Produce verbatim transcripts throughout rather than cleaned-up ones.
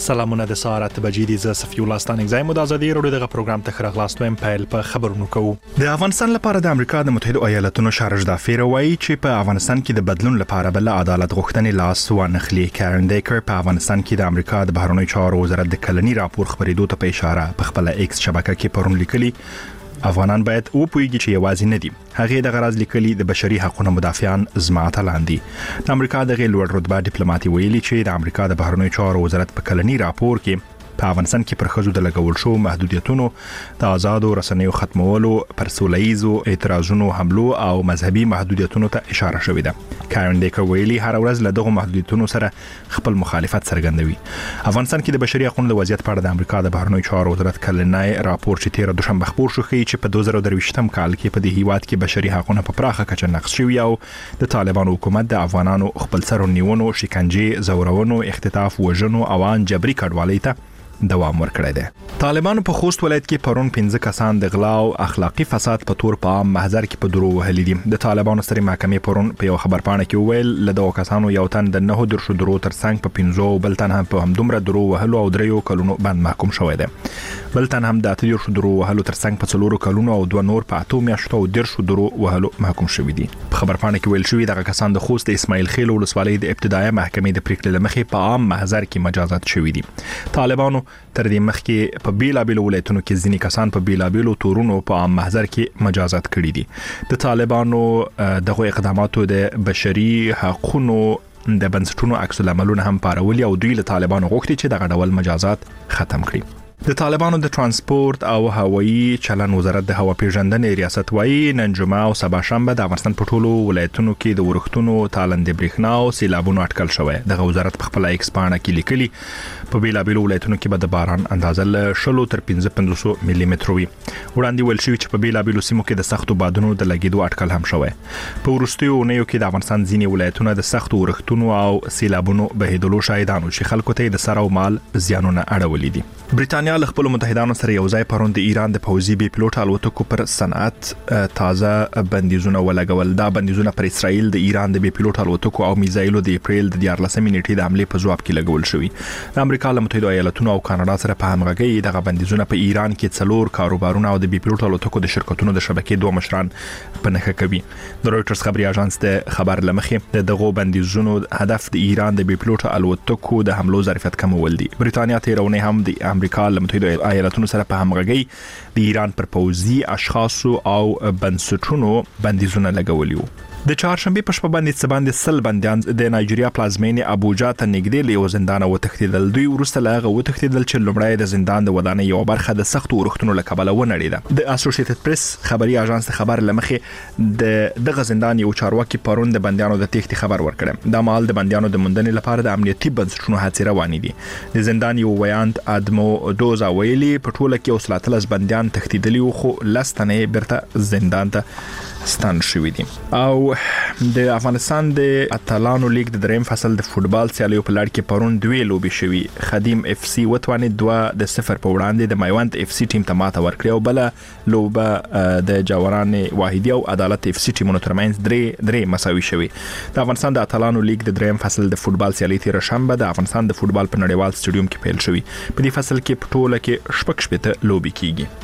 سلامونه د ساعت بجې دي ز صفي الله ستانګ زای مو د ازادي رادیو دغه پروګرام ته خراغلاست ویم پیل په خبرونو کوو. د افغانستان لپاره د امریکا د متحده ایالاتونو شارج دافیر وایي چې په افغانستان کې د بدلون لپاره بل عدالت غوښتنې لاس وانخلي. کارن دیکر په افغانستان کې د امریکا د بهرنیو چارو وزارت د کلنی راپور خبرېدو ته په اشاره په خپل ایکس شبکه کې پرون لیکلي افغانان باید او پویږي چې یوازې نه دي. هغه د غرض لیکلي د بشري حقوقو مدافعان زمات لاندې د امریکا د غیر لوړ رتبه ډیپلوماټي ویلي چې د امریکا د بهرنیو چارو وزارت په کلنی راپور کې په افغانستان کې پر خځو د لګول شو محدودیتونو د آزادو رسنیو ختمولو پر سوله‌ایزو اعتراضونو حملو او مذهبي محدودیتونو ته اشاره شوې ده. کارن دیکر ویلي هر ورځ له دغه محدودیتونو سره خپل مخالفت څرګندوي. افغانستان کې د بشري حقوقو د وضعیت په اړه د امریکا د بهرنیو چارو وزارت کلنی راپور چې تیر دوشنبه خبر شو ښیي چې په دوه زره درویشتم کال کې په دې هیواد کې بشري حقوقو په پراخه کچه نقض شوي او د طالبانو حکومت د افغانانو خپل سر نیونو، شکنجه، زورونو، اختطاف، وژنو او ان جبري کډوالۍ ته دوام ورکړی دی. طالبانو په خوست ولایت کې پرون پنځه کسان د غلا او اخلاقی فساد په تور په عام محضر کې په درو وهلي دي. د طالبانو سترې محکمې پرون په یو خبرپاڼه کې وویل له دغو کسانو یو تن د نه درشو درو ترڅنګ په پنځو بل تن هم په همدومره درو وهلو او دریو کلونو باندې محکوم شوی دی. بل تن هم د اته درشو درو وهلو ترڅنګ په څلورو کلونو او دوه نور په اته میاشتو او درشو درو وهلو محکوم شوی دي. په خبرپاڼه کې ویل شوی دغه کسان د خوست د اسماعیل خیل ولسوالۍ د ابتدایي محکمې د پریکړې لمخې په عام محضر کې مجازات شوی دي. طالبانو تر دې مخکې په بیلابیلو ولایتونو کې ځینې کسان په بیلابیلو تورونو په عام محضر کې مجازات کړي دي. د طالبانو دغه اقداماتو د بشري حقوقو د بنسټونو عکس العملونه هم پارولي او دوی له طالبانو غوښتي چې دغه ډول مجازات ختم کړي. د طالبانو د ترانسپورت او هوایي چلن وزارت د هوا پیژندنې ریاست وایي نن جمعه او سبا شنبه د افغانستان په ټولو ولایتونو کې د ورښتونو تالندې برېښنا او سیلابونو اټکل شوی. دغه وزارت په خپل ایکس پاڼه کې لیکلي په بیلابیلو ولایتونو کې به د باران اندازه له شلو تر پنځه پنځوس ملي متر وي. وړاندې ویل شوی چې په بیلابیلو سیمو کې د سختو بادونو د لګیدو اټکل هم شوی. په وروستیو اونیو کې د افغانستان ځینې ولایتونه د سختو ورښتونو او سیلابونو بهیدلو شاهدانو چې خلکو ته د سر او مال زیانونه اړولي دي. برېټانیا له خپل متحدانو سره یو ځای پرون د ایران د پوځي بي پلوټ الوتکو پر صنعت تازه بندیزونه ولګول. دا بندیزونه پر اسرائیل د ایران د بي پلوټ الوتکو او میزایلو د اپریل د دیارلسمې نیټې د حمله په ځواب کې لګول شوی. د امریکا له متحده ایالاتونو او کاناډا سره په همغږي دغه بندیزونه په ایران کې څلور کاروبارونه او د بي پلوټ الوتکو د شرکتونو د شبکې دوه مشران په نښه کوي. د رويټرز خبري اژانس د خبر لمخې دغه بندیزونو هدف د ایران د بي پلوټ الوتکو د حملو ظرفیت کمول دي. برېټانیا تیرونه هم د امریکا له متحده ایالاتونو سره په همغږي د ایران پر پوځي اشخاصو او بنسټونو بندیزونه لګولي وو. د چهارشنبه په شپه باندې څه باندې سل بندیان د نایجیریا پلازمینې ابوجا ته نږدې له یو زندان وتښتیدل. دوی ورسته له وتښتیدل چې لومړی د زندان د ودانۍ یو برخه د سختو ورښتونو له کبله ونړېده. د اسوسییټډ پریس خبري اژانس خبر لمخې د دغه زندان یو چارواکي پرون د بندیانو د تېښتې خبر ورکړ. د مال د بندیانو د موندنې لپاره د امنیتي بنسټونو هڅې روانې دي. د زندان یو ویاند ادمو دوزا ویلي په ټوله کې اوسلاتلس بندیان تښتیدلي وو خو لستنې برته زندان ته ستان شوی دي. او د افغانستان د اتلانو لیگ د دریم فصل د فوتبال سیالیو په لړ کې پرون دوه لوبي شوي. خدیم اف سی وتوانې دوه د صفر په وړاندې د میوند اف سی ټیم ته ماته ورکړه او بل لوبه د جاوران واحدی او عدالت اف سی ټیمونو ترمنځ درې درې مساوي شوي. د افغانستان د اتلانو لیگ د دریم فصل د فوتبال سیالي تیر شنبه د افغانستان د فوتبال په نړیوال سټډیوم کې پیل شوی. په دې فصل کې په ټوله کې شپږ شپږ لوبي کیږي.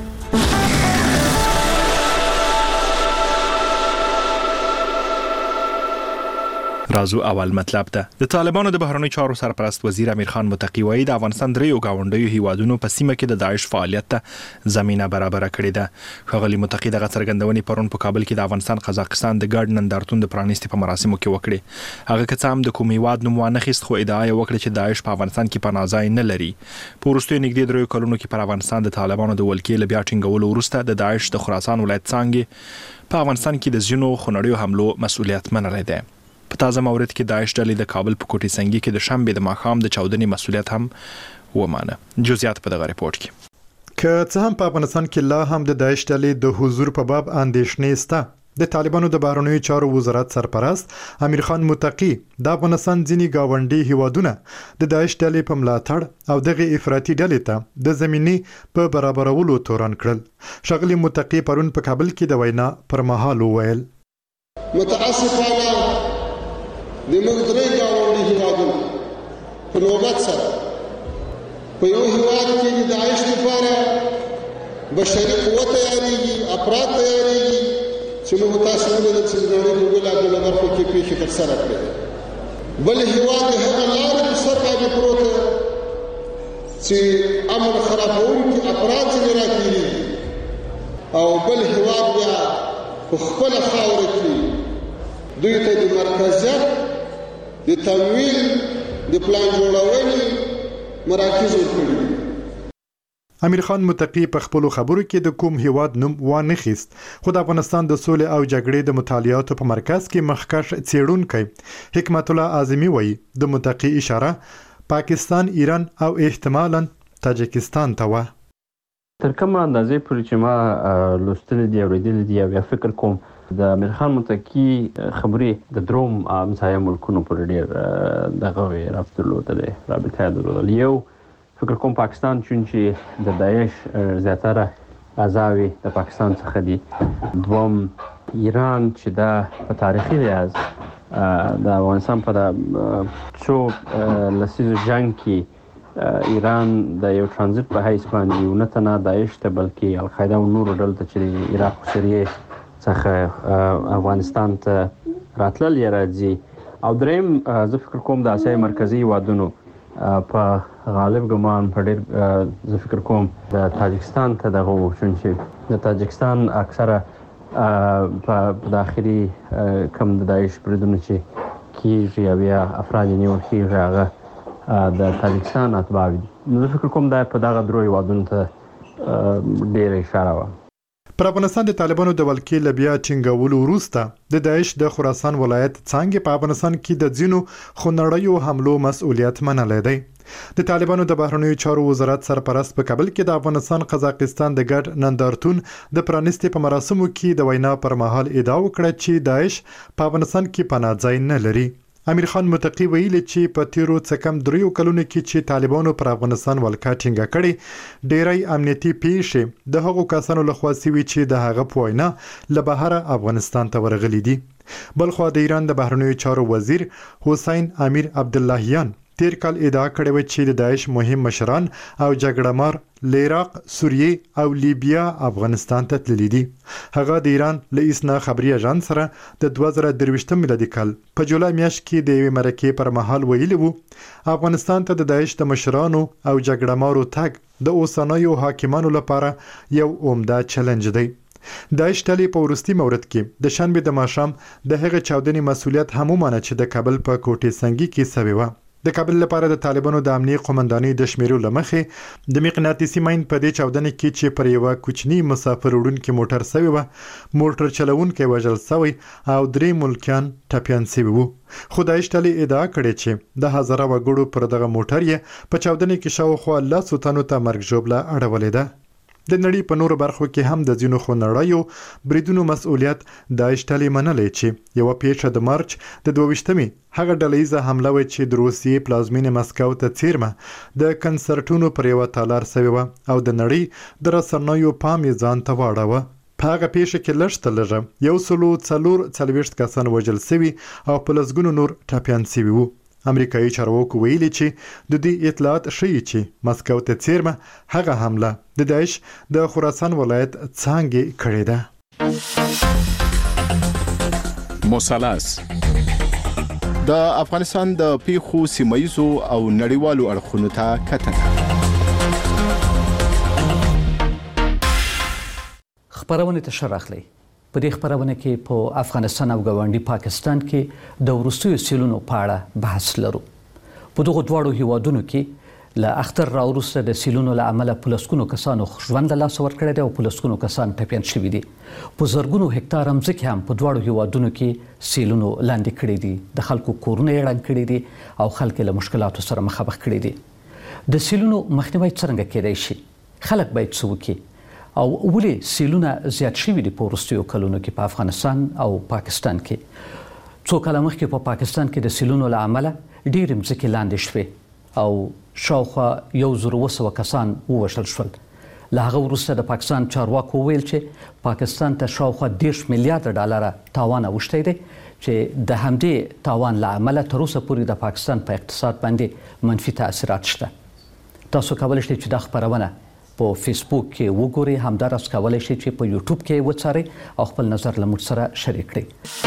رازو اول مطلب ده. د طالبانو د بهرنیو چارو سرپرست وزیر امیر خان متقی وایي د افغانستان دریو گاونډیو هیوادونو په سیمه کې د داعش فعالیت ته زمينه برابر کړې ده. ښاغلي متقی دغه څرګندونې پرون په کابل کې د افغانستان قزاقستان د ګډ نندارتون د پرانیستي په مراسمو کې وکړې. هغه که څه هم د کوم هیواد نوم ونه خیست خو ادعا یې وکړه چې داعش په افغانستان کې پناه ځای نه لري. په وروستیو نږدې دریو کلونو کې پر افغانستان د طالبانو د ولکې له بیا ټینګولو وروسته د داعش د خراسان ولایت څنګه په افغانستان کې د ځینو خونړیو حملو مسؤلیت منلی دی. په تازه مورد کې داعش ډلې د کابل په کوټې سنگي کې د شنبه د ماښام د چاودنې مسؤلیت هم ومانه. جزئیات په دغه ریپورت کې. که څه هم په افغانستان کې لا هم د داعش ډلې د حضور په باب اندېښنې شته. د طالبانو د بهرنیو چارو وزارت سرپرست امیر خان متقی د افغانستان ځینې گاونډي هیوادونه د داعش ډلې په ملاتړ او دغه افراطي ډلې ته د زمینې په برابرولو تورن کړل. ښاغلي متقی پرون په کابل کې د وینا پر مهال وویل متاسفانه د موږ درې گاونډي هیوادونو په نوبت سره په یو هیواد کې د داعش لپاره بشري قوه تیارېږي، افراد تیارېږي چې موږ تاسو ولیدل چې د نړۍ په بېلابېلو برخو کې پېښې ترسره کړې. بل هیواد د هغه لارې په سر باندې پروت دی چې امن خرابوونکي افراد ځینې راتېرېږي، او بل هیواد بیا په خپله خاوره کې دوی ته د مرکزیت، د تمویل، د پلان جوړونې مراکز ورکړي. امیر خان متقي په خپلو خبرو کې د کوم هیواد نوم وانه خیست، خو د افغانستان د سولې او جګړې د مطالعاتو په مرکز کې مخکښ څېړونکی حکمت الله اعظمي وایي د متقي اشاره پاکستان، ایران او احتمالاً تاجکستان ته وه. تر کومه اندازې پورې چې ما لوستلي دي، اورېدلي دي، او یا فکر کوم د امیر خان متقي خبرې د دروم همسایه ملکونو پورې ډېر دغه ربط درلودلی، رابطه یې درلودله. یو فکر کوم پاکستان، چون چې د داعش زیاتره اعضاوې د پاکستان څخه دي. دوم ایران چې دا په تاریخي لحاظ د افغانستان په څو لسیزو جنګ کې ایران د یو ترانزیت په حیث باندې یو نه تنه داعش ته بلکې القاعده او نورو ډلو ته چې د عراق او سوریې څخه افغانستان ته راتلل یې راځي. او دریم زه فکر کوم د اسیا مرکزي هیوادونو په غالب ګمان په ډېر زه فکر کوم د تاجکستان ته دغه و، چون چې د تاجکستان اکثره په داخلي کم د داعش بریدونه چې کېږي او یا افراد یې نیول کېږي هغه د تاجکستان اتباع دي. نو زه فکر کوم دا په دغه درو هیوادونو ته ډېره اشاره وه. پر افغانستان د طالبانو د ولکې له بیا ټینګولو وروسته د داعش د خراسان ولایت څانګې په افغانستان کې د ځینو خونړیو حملو مسؤلیت منلی دی. د طالبانو د بهرنیو چارو وزارت سرپرست په کابل کې د افغانستان قزاقستان د ګډ نندارتون د پرانیستې په مراسمو کې د وینا پر مهال ادعا وکړه چې داعش په افغانستان کې پناه ځای نه لري. امیر خان متقي ویلي چې په تیرو څه کم دریو کلونو کې چې طالبانو پر افغانستان ولکه ټینګه کړې، ډېری امنیتي پیښې د هغو کسانو لخوا سوي چې د هغه په وینا له بهره افغانستان ته ورغلي دي. بلخوا د ایران د بهرنیو چارو وزیر حسین امیر عبداللهیان تیر کال ادعا کړې و چې د داعش مهم مشران او جګړه مار له عراق، سوریې او لیبیا افغانستان ته تللي دي. هغه د ایران له اسنا خبري اژانس سره د دوه زره درویشتم میلادي کال په جولای میاشت کې د یوې مرکې پر مهال ویلي وو افغانستان ته د داعش د مشرانو او جګړه مارو تګ د اوسنیو حاکمانو لپاره یو عمده چیلنج دی. داعش ډلې په وروستي مورد کې د شنبې د ماښام د هغه چاودنې مسؤلیت هم ومانه چې د کابل په کوټې سنگي کې سوې وه. د کابل لپاره د طالبانو د امنیه قومندانۍ د شمیرو لمخې د مقناطیسي ماین په دې چاودنې کې چې پر یوه کوچني مسافر وړونکي موټر سوی و، موټر چلوونکی وژل سوی او درې ملکیان ټپیان سوي وو. خو داعش ډلې ادعا کړې چې د هزاره وګړو پر دغه موټر یې په چاودنې کې شاوخوا لسو تنو ته مرګ ژوبله اړولې ده. د نړۍ په نورو برخو کې هم د ځینو خونړیو بریدونو مسؤلیت داعش ډلې منلی چې یوه پیښه د مارچ د دوهویشتمې هغه ډله ییزه حمله وه چې د روسیې پلازمینې مسکو ته څیرمه د کنسرټونو پر یوه تالار سوې وه او د نړۍ د رسنیو پام یې ځان ته واړوه. په هغه پیښه کې لږ تر لږه یو سلو څلور څلوېښت کسان وژل سوي او په لسګونو نور ټپیان سوي وو. امریکایي چارواکو ویلي چې د دې اطلاعات ښیي چې مسکو ته څیرمه هغه حمله د داعش د خراسان ولایت څانګې کړې ده. مثلث د افغانستان د پیښو سیمایزو او نړیوالو اړخونو ته کتنه. خبرونه ته شرحلي په دې خبرونه کې په افغانستان او ګاونډي پاکستان کې د وروستیو سیلونو په اړه بحث لرو. په دغو دواړو هیوادونو کې له اختر راوروسته د سیلونو له امله په لسګونو کسانو ژوند له لاسه ورکړی دی او په لسګونو کسان ټپیان شوي دي. په زرګونو هکتار ځمکې هم په دواړو هیوادونو کې سیلونو لاندې کړي دي، د خلکو کورونه یې ړنګ کړي دي او خلک له مشکلاتو سره مخامخ کړي دي. د سیلونو مخنیوی څرنګه کېدای شي؟ خلک باید څه وکړي؟ او ولې سیلونه زیات شوي دي په وروستیو کلونو کې په افغانستان او پاکستان کې؟ څو کاله مخکې په پاکستان کې د سیلونو له امله ډېرې مځکې لاندې شوې او شاوخوا یو زر اوه سوه کسان ووژل شول. له هغه وروسته د پاکستان چارواکو وویل چې پاکستان ته شاوخوا دېرش میلیارده ډالره تاوان اوښتی دی چې د همدې تاوان له امله تر اوسه پورې د پاکستان په اقتصاد باندې منفي تاثیرات شته. تاسو کولی شئ چې دا خبرونه په فیسبوک کې وګورئ، همداراز کولی شئ چې په یوټیوب کې وڅارئ او خپل نظر له موږ سره شریک کړئ.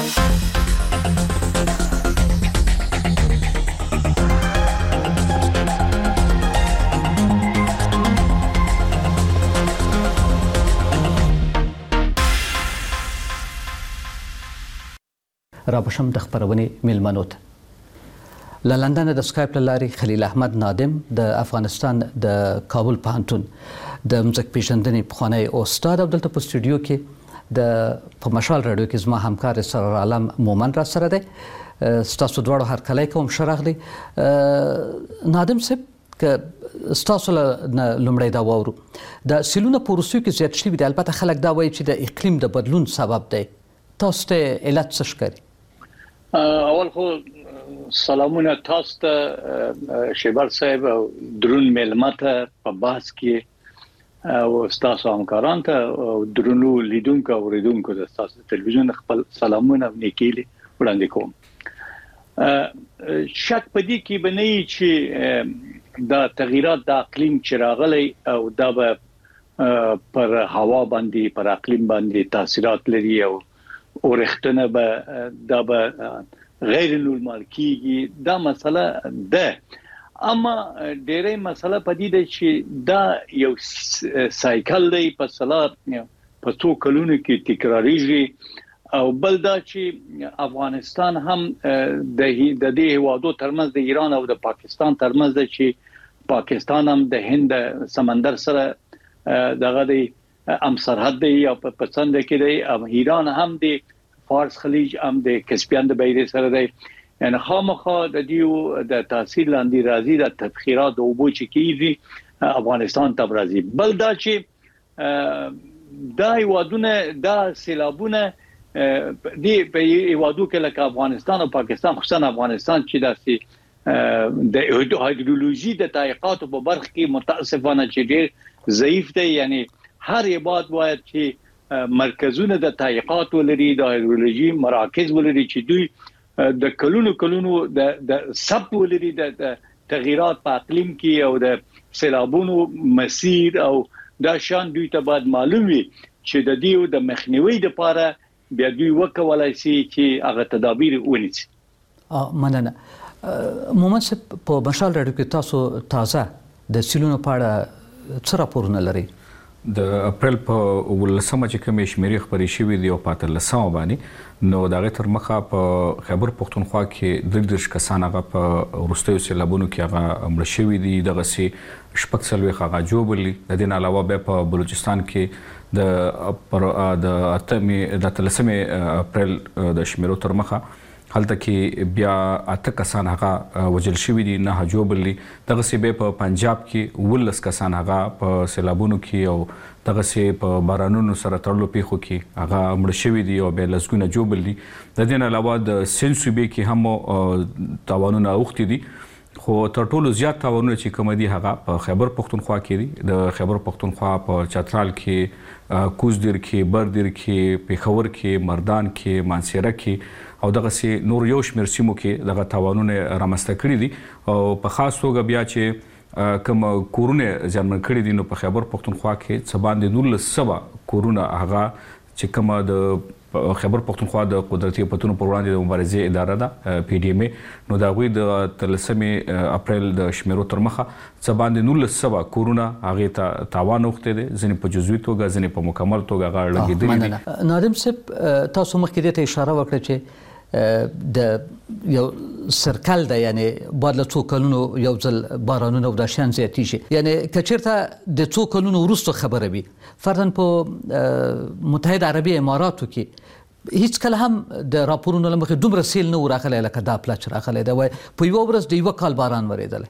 را بشم د خبرونې میلمنو ته. له لندن د سکایپ له لارې خلیل احمد نادم د افغانستان د کابل پوهنتون د مځک پیژندنې پخوانی استاد او دلته په سټوډیو کې د په مشال راډیو کې زما همکار سرور عالم مومن را سره دی. ستاسو دواړو هرکلی کوم، ښه راغلی. نادم صاحب، که ستاسو له لومړی دا واورو، د سیلونه په وروستیو کې زیات شوي دي، البته خلک دا وایي چې د اقلیم د بدلون سبب دی. تاسو ته علت څه ښکاري؟ اول خو سلامونه تاسو ته شیبر صاحب او درون میلمه ته په بحث کې او تاسو همکاران ته او درونو لیدونکو او اوریدونکو د تاسو تلویزیون خپل سلامونه نیکیلي وړاندې کوم. شک پدې کې بنئ چې دا تغیرات د اقلیم چې راغلي او دا به پر هوا باندې پر اقلیم باندې تاثیرات لري او اورختنه به دا به غیر نورمال کیږي. دا مسله ده، اما ډېرې مسله پدې ده چې دا یو سایکل دی، په سلا په څو کلونو کې تکراریږي. او بل دا چې افغانستان هم د د دې هوادو ترمنځ د ایران او د پاکستان ترمنځ ده چې پاکستان هم د هند سمندر سره دغه دی ام سرحد دی او په پسند کې دی، او ایران هم د فارس خلیج هم د کسپیان د بحیرې سره دی. یعنی خامخا د دیو د تاثیر لاندې راځي د تبخیرات او اوبو چې کیږي افغانستان ته راځي. بل دا چې دا هیوادونه دا سیلابونه دی په هیوادو کې لکه افغانستان او پاکستان، خصوصا افغانستان چې داسې د هایدرولوژي د تحقیقاتو په برخه کې متاسفانه چې ډېر ضعیف دی. یعنی هر عبادت باید چې مرکزونه د تحقیقات ولري، د هایدرولوژي مراکز ولري چې دوی د کلونو کلونو د د سب ولري د تغیرات په اقلیم کې او د سیلابونو مسیر او دا شان دوی ته باید معلوم وي چې د دیو د مخنیوي لپاره بیا دوی وکولای شي چې هغه تدابیر ونیسي. مننه. مومن صاحب، په مشال راډیو کې تاسو تازه د سیلونو په اړه څه راپورونه لرئ؟ د اپریل په ولسمه چې کومې شمیرې خبرې شوې دي او په اتلسمه باندې، نو د هغې تر مخه په خیبر پښتونخوا کې درې دېرش کسان هغه په وروستیو سیلابونو کې هغه مړه شوي دي، دغسې شپږ څلوېښت هغه جوړ دي. د دې نه علاوه بیا په بلوچستان کې د د اتمې د اتلسمې اپریل د شمیرو تر مخه هلته کې بیا اته کسان هغه وژل شوي دي، نه جوړ دي. دغسې بیا په پنجاب کې اوولس کسان هغه په سیلابونو کې او دغسې په بارانونو سره تړلو پیښو کې هغه مړه شوي دي او بیا لسګونه جوړ دي. د دې نه علاوه د سند صوبې کې هم تاوانونه اوښتي دي، خو تر ټولو زیات تاوانونه چې کوم دي هغه په خیبر پښتونخوا کې دي. د خیبر پښتونخوا په چترال کې، کوزدیر کې، بردیر کې، پیښور کې، مردان کې، مانسیره کې او دغسې نور یو شمېر سیمو کې دغه تاوانونه رامنځته کړي دي. او په خاص توګه بیا چې کوم کورونه زیانمن کړي دي، نو په خیبر پښتونخوا کې څه باندې نولس سوه کورونه هغه چې کومه د خیبر پښتونخوا د قدرتي آفتونو پر وړاندې د مبارزې اداره ده، پی ډي ایم ای، نو د هغوی د اتلسمې اپریل د شمیرو تر مخه څه باندې نولس سوه کورونه هغې ته تاوان اوښتی دی، ځینې په جزوي توګه، ځینې په مکمل توګه هغه لګېدلي دي. نادم صاحب، تاسو مخکې دې ته اشاره وکړه چې د یو سرکل ده، یعنی بعد له څو کلونو یو ځل بارانونه او دا شیان زیاتېږي. یعنی که چېرته د څو کلونو وروسته خبره وي، فرضاً په متحده عربي اماراتو کې هیڅ کله هم د راپورونو له مخې دومره سیل نه و راغلی لکه دا پله چې راغلی ده، وایي په یوه ورځ د یوه کال باران ورېدلی.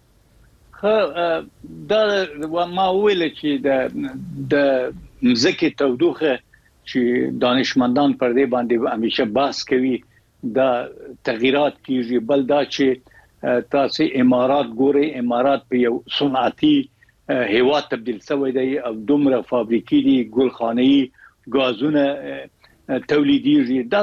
ښه، دا ما وویله چې د مځکې تودوخه چې دانشمندان پر دې باندې همیشه بحث کوي، دا تغیرات کیږي. بل دا چې تاسو امارات ګورئ، امارات په یو صنعتي هیواد تبدیل شوی دی او دومره فابریکې دي، ګلخانه‌ای ګازونه تولیدیږي. دا